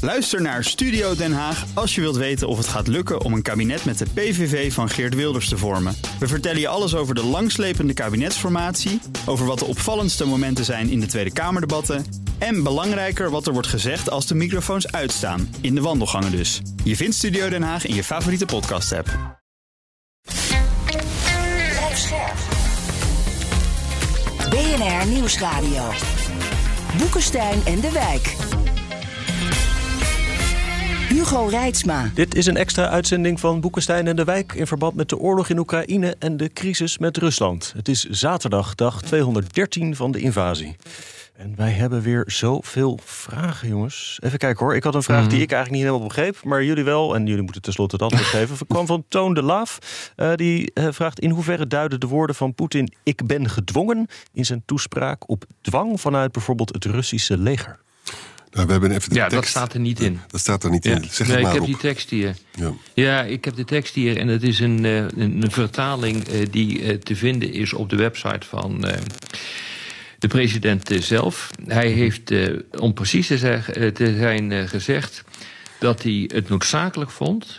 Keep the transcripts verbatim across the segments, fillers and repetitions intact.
Luister naar Studio Den Haag als je wilt weten of het gaat lukken om een kabinet met de P V V van Geert Wilders te vormen. We vertellen je alles over de langslepende kabinetsformatie, over wat de opvallendste momenten zijn in de Tweede Kamerdebatten en belangrijker wat er wordt gezegd als de microfoons uitstaan, in de wandelgangen dus. Je vindt Studio Den Haag in je favoriete podcast-app. Blijf scherp. B N R Nieuwsradio. Boekenstein en de Wijk. Hugo Reitsma. Dit is een extra uitzending van Boekenstein en de Wijk in verband met de oorlog in Oekraïne en de crisis met Rusland. Het is zaterdag, dag tweehonderddertien van de invasie. En wij hebben weer zoveel vragen, jongens. Even kijken hoor. Ik had een vraag die ik eigenlijk niet helemaal begreep, maar jullie wel. En jullie moeten tenslotte het antwoord geven. Het kwam van Toon de Laaf. Uh, die uh, vraagt: in hoeverre duiden de woorden van Poetin "ik ben gedwongen" in zijn toespraak op dwang vanuit bijvoorbeeld het Russische leger? Nou, we hebben even de ja, tekst. dat staat er niet in. Dat staat er niet ja. in. Zeg nee, het maar ik heb op. die tekst hier. Ja. ja, ik heb de tekst hier. En het is een, een, een vertaling uh, die uh, te vinden is op de website van uh, de president uh, zelf. Hij heeft, uh, om precies te, zeg, uh, te zijn, uh, gezegd dat hij het noodzakelijk vond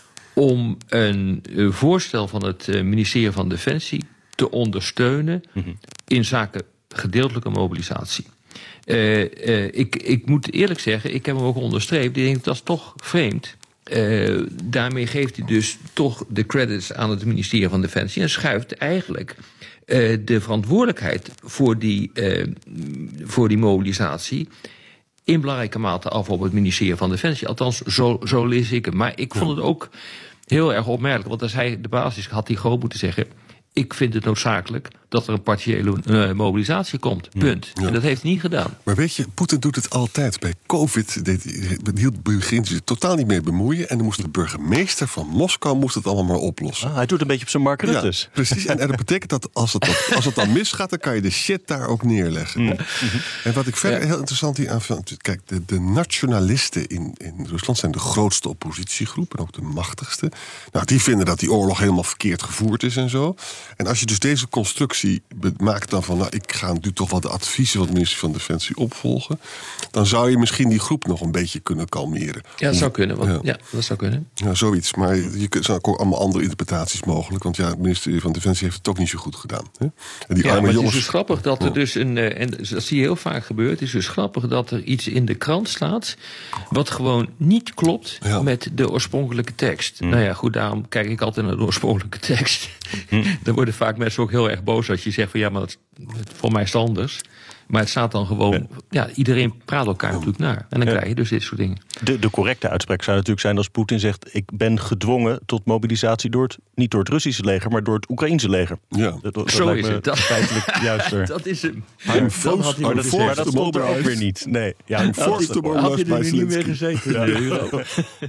om een uh, voorstel van het uh, ministerie van Defensie te ondersteunen mm-hmm. in zaken gedeeltelijke mobilisatie. Uh, uh, ik, ik moet eerlijk zeggen, ik heb hem ook onderstreept. Ik denk, dat is toch vreemd. Uh, daarmee geeft hij dus toch de credits aan het ministerie van Defensie en schuift eigenlijk uh, de verantwoordelijkheid voor die, uh, voor die mobilisatie in belangrijke mate af op het ministerie van Defensie. Althans, zo, zo lees ik hem. Maar ik vond het ook heel erg opmerkelijk, want als hij de basis had hij gewoon moeten zeggen: ik vind het noodzakelijk dat er een partiële uh, mobilisatie komt. Punt. Ja. En dat heeft hij niet gedaan. Maar weet je, Poetin doet het altijd. Bij COVID deed, hield, begint hij er totaal niet mee bemoeien. En dan moest de burgemeester van Moskou moest het allemaal maar oplossen. Ah, hij doet een beetje op zijn Mark Rutte's. Ja, precies. En, en dat betekent dat als het, dat als het dan misgaat, dan kan je de shit daar ook neerleggen. Mm. En wat ik verder ja. heel interessant hier aan vind. Kijk, de, de nationalisten in, in Rusland zijn de grootste oppositiegroep. En ook de machtigste. Nou, die vinden dat die oorlog helemaal verkeerd gevoerd is en zo. En als je dus deze constructie maakt dan van, nou, ik ga nu toch wel de adviezen van het ministerie van Defensie opvolgen, dan zou je misschien die groep nog een beetje kunnen kalmeren. Ja, dat zou kunnen. Want, ja. ja, dat zou kunnen. Ja, zoiets. Maar je kunt zijn ook allemaal andere interpretaties mogelijk, want ja, het ministerie van Defensie heeft het ook niet zo goed gedaan. Hè? En die ja, arme maar jongens... het is dus grappig dat er dus een, en dat zie je heel vaak gebeuren, het is dus grappig dat er iets in de krant staat wat gewoon niet klopt ja. met de oorspronkelijke tekst. Mm. Nou ja, goed, daarom kijk ik altijd naar de oorspronkelijke tekst. Mm. Dan worden vaak mensen ook heel erg boos als je zegt van ja, maar het, voor mij is het anders. Maar het staat dan gewoon, ja, ja iedereen praat elkaar natuurlijk naar. En dan ja. krijg je dus dit soort dingen. De, de correcte uitspraak zou natuurlijk zijn als Poetin zegt: ik ben gedwongen tot mobilisatie door het, niet door het Russische leger, maar door het Oekraïense leger. Ja. Dat, dat Zo is het. Dat, feitelijk juister. Dat is hem. I'm forced, maar dat, maar dat stond er ook weer niet. Nee. Ja, I'm forced to had je er niet meer gezeten? Ja. Oké,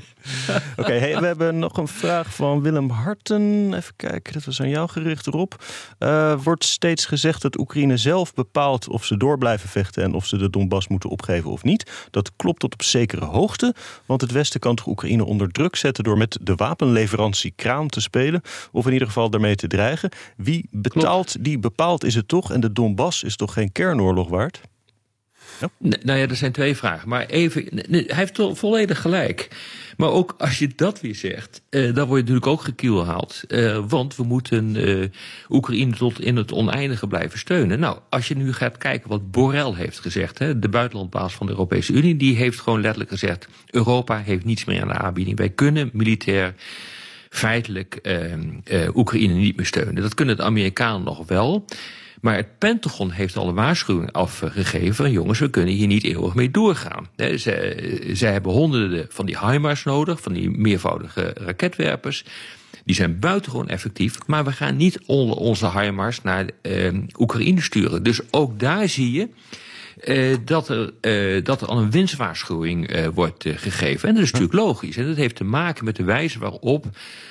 okay, hey, we hebben nog een vraag van Willem Harten. Even kijken, dat was aan jou gericht, Rob. Uh, wordt steeds gezegd dat Oekraïne zelf bepaalt of ze door blijven vechten en of ze de Donbass moeten opgeven of niet. Dat klopt tot op zekere hoogte, want het Westen kan toch Oekraïne onder druk zetten door met de wapenleverantie kraan te spelen, of in ieder geval daarmee te dreigen. Wie betaalt, klopt. Die bepaalt is het toch, en de Donbass is toch geen kernoorlog waard? Ja. Nee, nou ja, er zijn twee vragen. Maar even, nee, hij heeft volledig gelijk. Maar ook als je dat weer zegt, uh, dan word je natuurlijk ook gekielhaald. Uh, want we moeten uh, Oekraïne tot in het oneindige blijven steunen. Nou, als je nu gaat kijken wat Borrell heeft gezegd, hè, de buitenlandbaas van de Europese Unie, die heeft gewoon letterlijk gezegd: Europa heeft niets meer aan de aanbieding. Wij kunnen militair feitelijk uh, uh, Oekraïne niet meer steunen. Dat kunnen de Amerikanen nog wel. Maar het Pentagon heeft al een waarschuwing afgegeven van jongens, we kunnen hier niet eeuwig mee doorgaan. Zij, zij hebben honderden van die HIMARS nodig, van die meervoudige raketwerpers. Die zijn buitengewoon effectief, maar we gaan niet onze HIMARS naar uh, Oekraïne sturen. Dus ook daar zie je uh, dat, er, uh, dat er al een winstwaarschuwing uh, wordt uh, gegeven. En dat is natuurlijk logisch. En dat heeft te maken met de wijze waarop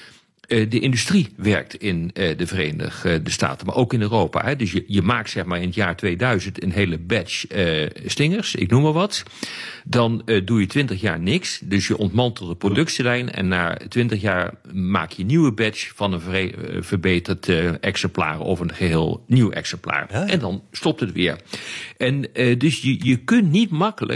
de industrie werkt in uh, de Verenigde Staten, maar ook in Europa. Hè. Dus je, je maakt zeg maar in het jaar tweeduizend een hele batch uh, stingers, ik noem maar wat. Dan uh, doe je twintig jaar niks, dus je ontmantelt de productielijn en na twintig jaar maak je een nieuwe batch van een ver, uh, verbeterd uh, exemplaar of een geheel nieuw exemplaar. Ja, ja. En dan stopt het weer. En uh, dus je, je kunt niet makkelijk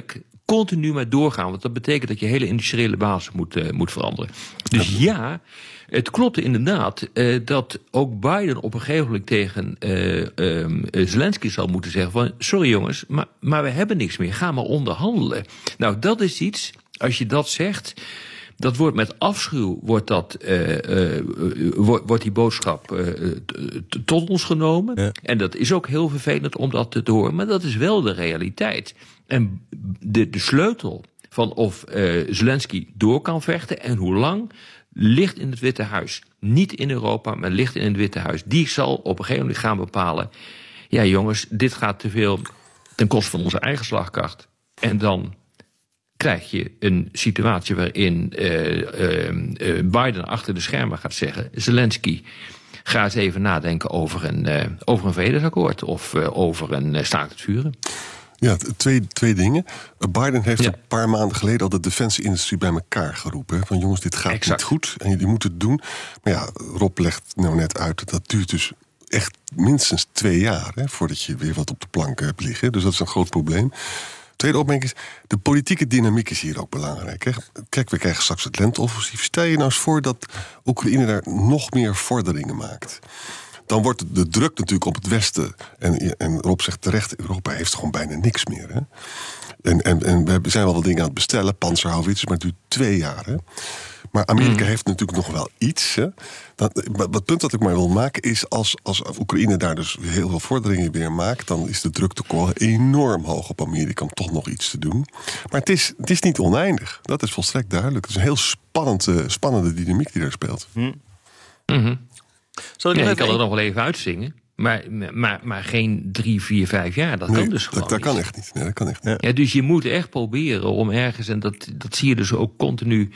continu maar doorgaan. Want dat betekent dat je hele industriële basis moet, uh, moet veranderen. Dus ja, het klopt inderdaad uh, dat ook Biden op een gegeven moment tegen uh, um, Zelensky zal moeten zeggen van sorry jongens, maar, maar we hebben niks meer. Ga maar onderhandelen. Nou, dat is iets, als je dat zegt, dat wordt met afschuw wordt, dat, uh, uh, wordt, wordt die boodschap uh, t- tot ons genomen. Ja. En dat is ook heel vervelend om dat te horen. Maar dat is wel de realiteit. En de, de sleutel van of uh, Zelensky door kan vechten en hoe lang ligt in het Witte Huis. Niet in Europa, maar ligt in het Witte Huis. Die zal op een gegeven moment gaan bepalen, ja jongens, dit gaat te veel ten koste van onze eigen slagkracht. En dan krijg je een situatie waarin uh, uh, uh, Biden achter de schermen gaat zeggen, Zelensky, ga eens even nadenken over een, uh, over een vredesakkoord of uh, over een uh, staakt het vuren. Ja, twee, twee dingen. Biden heeft ja. een paar maanden geleden al de defensieindustrie bij elkaar geroepen. Van jongens, dit gaat exact. niet goed en jullie moeten het doen. Maar ja, Rob legt nou net uit dat dat duurt dus echt minstens twee jaar, hè, voordat je weer wat op de plank hebt liggen. Dus dat is een groot probleem. Tweede opmerking is, de politieke dynamiek is hier ook belangrijk. Hè? Kijk, we krijgen straks het lenteoffensief. Stel je nou eens voor dat Oekraïne daar nog meer vorderingen maakt. Dan wordt de druk natuurlijk op het Westen, en, en Rob zegt terecht, Europa heeft gewoon bijna niks meer. Hè? En, en, en we zijn wel wat dingen aan het bestellen, panzerhouwitsers, maar het duurt twee jaar. Hè? Maar Amerika mm. heeft natuurlijk nog wel iets. Hè? Dat, het punt dat ik maar wil maken is, als, als Oekraïne daar dus heel veel vorderingen weer maakt, dan is de druktekorrel enorm hoog op Amerika om toch nog iets te doen. Maar het is, het is niet oneindig. Dat is volstrekt duidelijk. Het is een heel spannende, spannende dynamiek die daar speelt. Mm. Mm-hmm. Zal ik ja, je kan er nog wel even uitzingen. Maar, maar, maar geen drie, vier, vijf jaar. Dat nee, kan dus gewoon dat, dat kan echt niet. Nee, dat kan echt niet. Ja, dus je moet echt proberen om ergens, en dat, dat zie je dus ook continu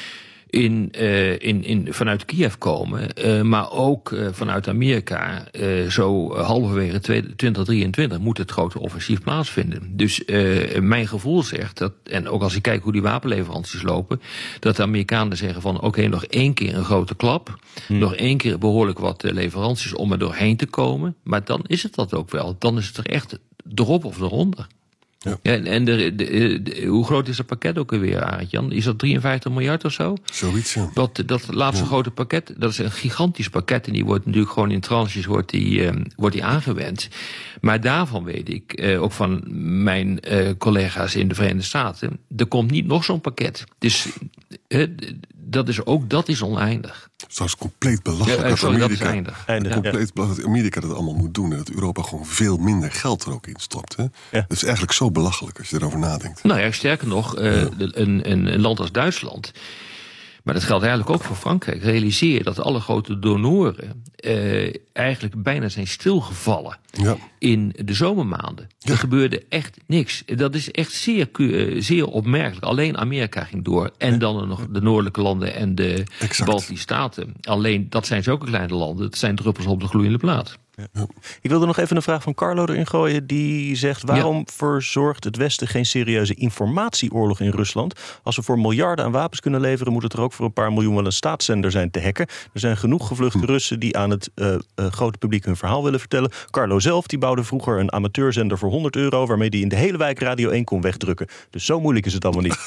in, uh, in, in, vanuit Kiev komen, uh, maar ook uh, vanuit Amerika, uh, zo halverwege twintig drieëntwintig moet het grote offensief plaatsvinden. Dus uh, mijn gevoel zegt, dat, en ook als ik kijk hoe die wapenleveranties lopen, dat de Amerikanen zeggen van oké, okay, nog één keer een grote klap, hmm. nog één keer behoorlijk wat leveranties om er doorheen te komen, maar dan is het dat ook wel. Dan is het er echt erop of eronder. Ja. Ja, en de, de, de, hoe groot is dat pakket ook alweer, Arend-Jan? Is dat drieënvijftig miljard of zo? Zoiets, ja. Dat, dat laatste ja. grote pakket, dat is een gigantisch pakket. En die wordt natuurlijk gewoon in tranches wordt die, um, wordt die aangewend. Maar daarvan weet ik, uh, ook van mijn uh, collega's in de Verenigde Staten, er komt niet nog zo'n pakket. Dus uh, dat is ook dat is oneindig. Het is compleet belachelijk ja, dat, sorry, Amerika, dat is eindig. Ja. compleet belachelijk dat Amerika dat allemaal moet doen. En dat Europa gewoon veel minder geld er ook in stopt. Hè? Ja. Dat is eigenlijk zo belachelijk als je erover nadenkt. Nou ja, sterker nog, uh, ja. een, een, een land als Duitsland, maar dat geldt eigenlijk ook voor Frankrijk, realiseer dat alle grote donoren uh, eigenlijk bijna zijn stilgevallen ja. in de zomermaanden. Ja. Er gebeurde echt niks. Dat is echt zeer, zeer opmerkelijk. Alleen Amerika ging door. En ja. dan nog de noordelijke landen en de exact. Baltische staten. Alleen, dat zijn zulke kleine landen. Het zijn druppels op de gloeiende plaat. Ja. Ik wilde nog even een vraag van Carlo erin gooien. Die zegt, waarom ja. verzorgt het Westen geen serieuze informatieoorlog in Rusland? Als we voor miljarden aan wapens kunnen leveren, moet het er ook voor een paar miljoen wel een staatszender zijn te hacken. Er zijn genoeg gevluchte hm. Russen die aan het uh, uh, grote publiek hun verhaal willen vertellen. Carlo zelf, die bouwde vroeger een amateurzender voor honderd euro... waarmee die in de hele wijk Radio één kon wegdrukken. Dus zo moeilijk is het allemaal niet.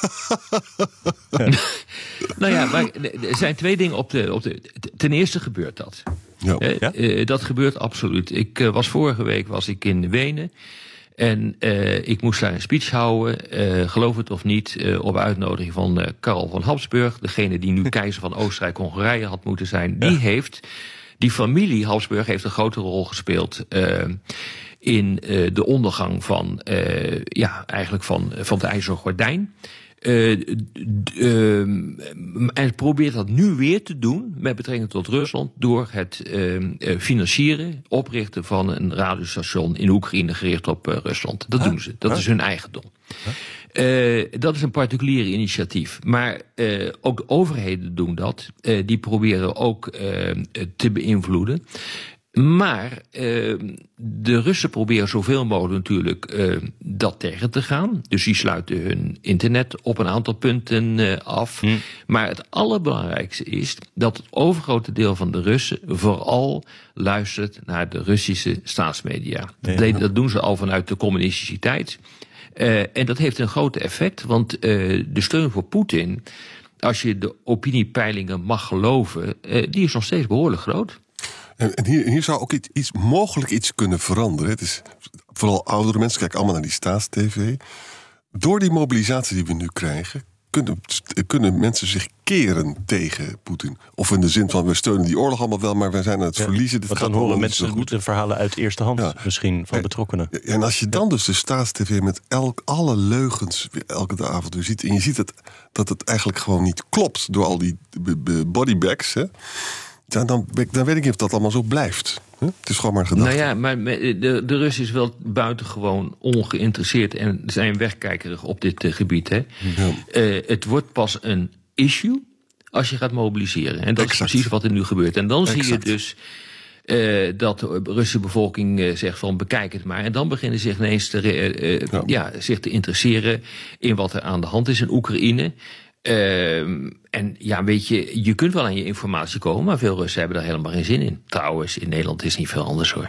ja. Nou ja, maar er zijn twee dingen op de... Op de ten eerste gebeurt dat. Ja. Uh, ja? uh, dat gebeurt absoluut. Ik uh, was vorige week was ik in Wenen. En uh, ik moest daar een speech houden, uh, geloof het of niet, uh, op uitnodiging van uh, Karel van Habsburg. Degene die nu keizer van Oostenrijk-Hongarije had moeten zijn. Die ja. heeft, die familie Habsburg heeft een grote rol gespeeld uh, in uh, de ondergang van, uh, ja, eigenlijk van, van het IJzeren Gordijn. Uh, uh, en probeert dat nu weer te doen met betrekking tot Rusland door het uh, financieren, oprichten van een radiostation in Oekraïne gericht op uh, Rusland. Dat huh? doen ze. Dat huh? is hun eigendom. Huh? Uh, dat is een particulier initiatief. Maar uh, ook de overheden doen dat. Uh, die proberen ook uh, te beïnvloeden. Maar uh, de Russen proberen zoveel mogelijk natuurlijk uh, dat tegen te gaan. Dus die sluiten hun internet op een aantal punten uh, af. Hm. Maar het allerbelangrijkste is dat het overgrote deel van de Russen vooral luistert naar de Russische staatsmedia. Ja. Dat, dat doen ze al vanuit de communistische tijd. Uh, en dat heeft een groot effect, want uh, de steun voor Poetin, als je de opiniepeilingen mag geloven, uh, die is nog steeds behoorlijk groot. En, en hier, hier zou ook iets, iets mogelijk iets kunnen veranderen. Het is vooral oudere mensen kijken allemaal naar die staatstv. Door die mobilisatie die we nu krijgen, kunnen, kunnen mensen zich keren tegen Poetin. Of in de zin van, we steunen die oorlog allemaal wel, maar wij zijn aan het ja, verliezen. Dit want gaat dan horen mensen goed. de verhalen uit eerste hand, ja. misschien van betrokkenen. Ja, en als je dan dus de staatstv met elk, alle leugens elke avond weer ziet, en je ziet het, dat het eigenlijk gewoon niet klopt door al die bodybags, hè, dan, dan, dan weet ik niet of dat allemaal zo blijft. Huh? Het is gewoon maar een gedachte. Nou ja, maar de, de Rus is wel buitengewoon ongeïnteresseerd en zijn wegkijkerig op dit uh, gebied. Hè. Ja. Uh, het wordt pas een issue als je gaat mobiliseren. En dat exact. is precies wat er nu gebeurt. En dan exact. zie je dus uh, dat de Russische bevolking uh, zegt van bekijk het maar. En dan beginnen zich ineens te, uh, ja. Ja, zich te interesseren in wat er aan de hand is in Oekraïne. Uh, en ja, weet je, je kunt wel aan je informatie komen, maar veel Russen hebben daar helemaal geen zin in. Trouwens, in Nederland is het niet veel anders hoor.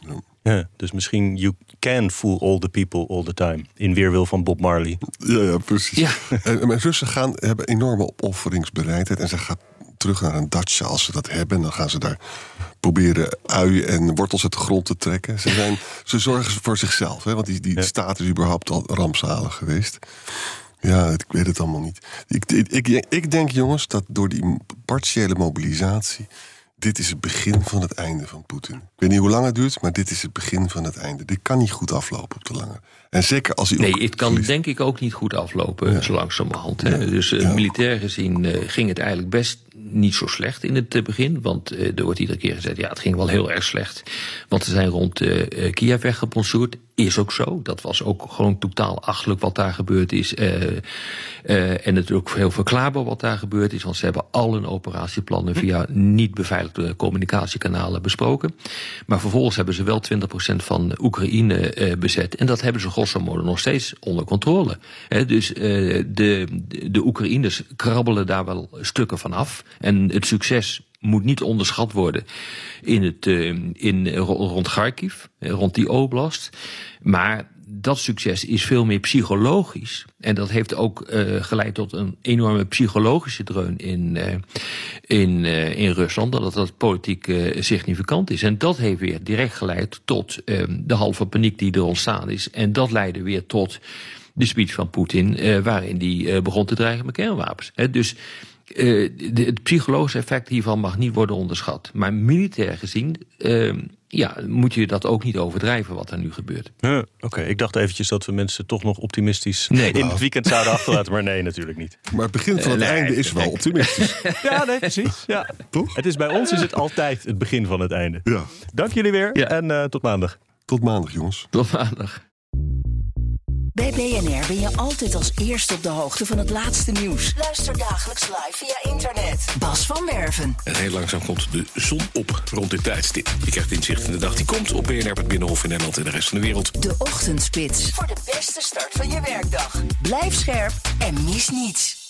Ja, dus misschien you can fool all the people all the time. In weerwil van Bob Marley. Ja, ja precies. Ja. En, en Russen gaan, hebben enorme opofferingsbereidheid. En ze gaan terug naar een datsja als ze dat hebben. En dan gaan ze daar proberen uien en wortels uit de grond te trekken. Ze, zijn, ze zorgen voor zichzelf, hè, want die, die ja. staat is überhaupt al rampzalig geweest. Ja, ik weet het allemaal niet. Ik, ik, ik, ik denk, jongens, dat door die partiële mobilisatie, dit is het begin van het einde van Poetin. Ik weet niet hoe lang het duurt, maar dit is het begin van het einde. Dit kan niet goed aflopen op de lange. En zeker als hij nee, ook het kan verliest. denk ik ook niet goed aflopen, ja. zo langzamerhand. Ja. Dus uh, ja. militair gezien uh, ging het eigenlijk best niet zo slecht in het uh, begin. Want uh, er wordt iedere keer gezegd, ja, het ging wel heel erg slecht. Want ze zijn rond uh, Kiev weggebonsoerd. Is ook zo. Dat was ook gewoon totaal achterlijk wat daar gebeurd is. Uh, uh, en het is ook heel verklaarbaar wat daar gebeurd is. Want ze hebben al hun operatieplannen via niet beveiligde communicatiekanalen besproken. Maar vervolgens hebben ze wel twintig procent van Oekraïne uh, bezet. En dat hebben ze grosso modo nog steeds onder controle. He, dus uh, de, de Oekraïners krabbelen daar wel stukken van af. En het succes moet niet onderschat worden in het, uh, in, rond Kharkiv, rond die oblast. Maar dat succes is veel meer psychologisch. En dat heeft ook uh, geleid tot een enorme psychologische dreun in, uh, in, uh, in Rusland. Dat dat politiek uh, significant is. En dat heeft weer direct geleid tot uh, de halve paniek die er ontstaan is. En dat leidde weer tot de speech van Poetin, uh, waarin die uh, begon te dreigen met kernwapens. He, dus Uh, de, het psychologische effect hiervan mag niet worden onderschat. Maar militair gezien uh, ja, moet je dat ook niet overdrijven wat er nu gebeurt. Uh, Oké, okay. Ik dacht eventjes dat we mensen toch nog optimistisch nee, in nou. het weekend zouden achterlaten. Maar nee, natuurlijk niet. Maar het begin van het uh, nee, einde is wel optimistisch. Ja, nee, precies. Ja. Toch? Het is bij ons is het altijd het begin van het einde. Ja. Dank jullie weer ja. en uh, tot maandag. Tot maandag, jongens. Tot maandag. Bij B N R ben je altijd als eerste op de hoogte van het laatste nieuws. Luister dagelijks live via internet. Bas van Werven. En heel langzaam komt de zon op rond dit tijdstip. Je krijgt inzicht in de dag die komt op B N R, het Binnenhof in Nederland en de rest van de wereld. De Ochtendspits. Voor de beste start van je werkdag. Blijf scherp en mis niets.